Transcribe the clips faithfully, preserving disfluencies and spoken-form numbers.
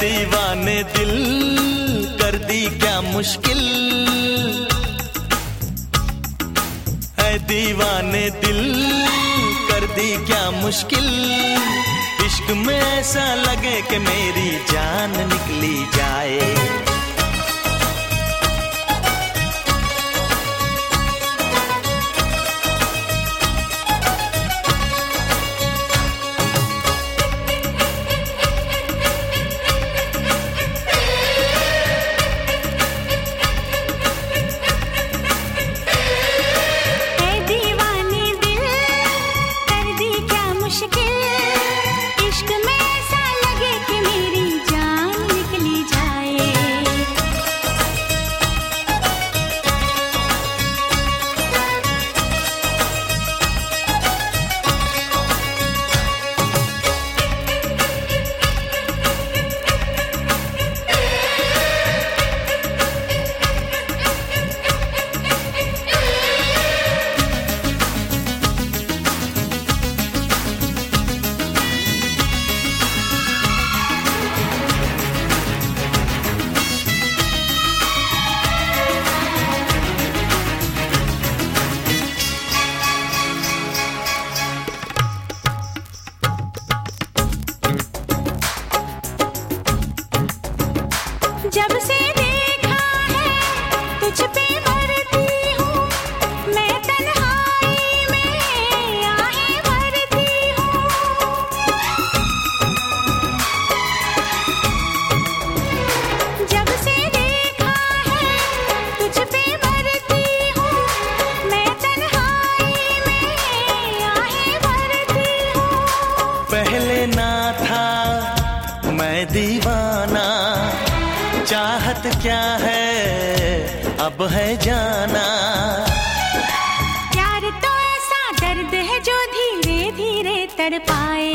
दीवाने दिल कर दी क्या मुश्किल, है दीवाने दिल कर दी क्या मुश्किल। इश्क में ऐसा लगे कि मेरी जान निकली जाए। जब से देखा है तुझ पे मरती हूँ मैं, तन्हाई में आहें भरती हूँ। जब से देखा है तुझ पे मरती हूँ मैं, तन्हाई में आहें भरती हूँ। पहले ना था मैं दीवाना, चाहत क्या है अब है जाना। प्यार तो ऐसा दर्द है जो धीरे धीरे तड़पाए।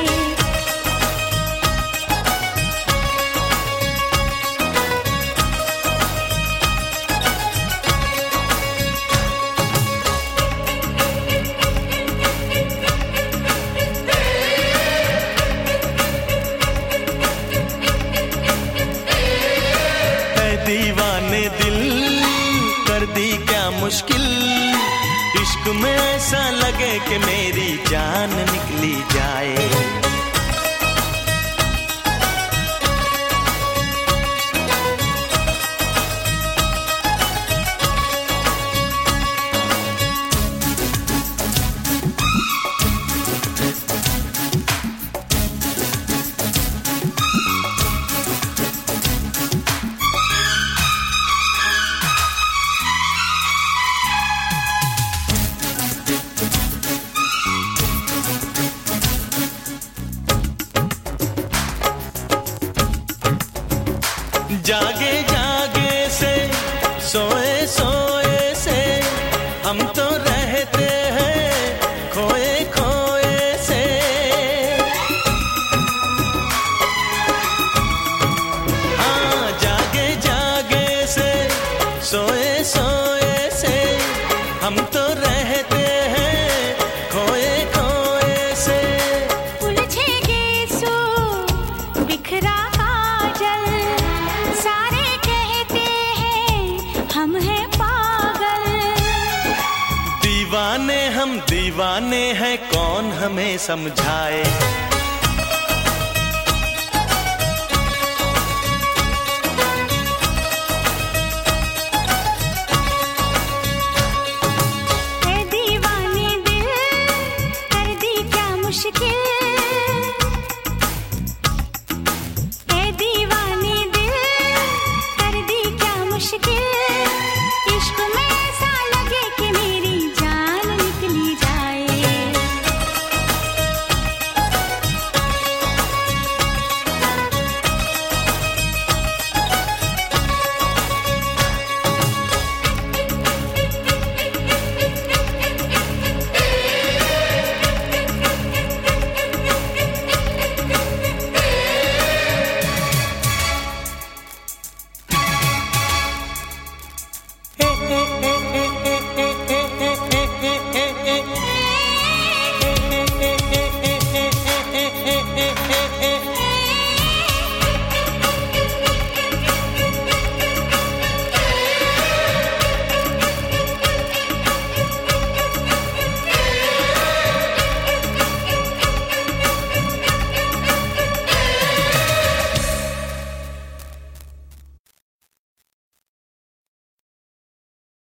दीवाने दिल कर दी क्या मुश्किल, इश्क में ऐसा लगे कि मेरी जान निकली जाए। जागे जागे से सोए सोए से हम तो रहते हैं खोए खोए से। हाँ जागे जागे से सोए सोए से हम तो रहते हैं खोए खोए से। उलझे गेसो बिखरा काजल, सारे कहते हैं हम हैं पागल। दीवाने हम दीवाने हैं कौन हमें समझाए।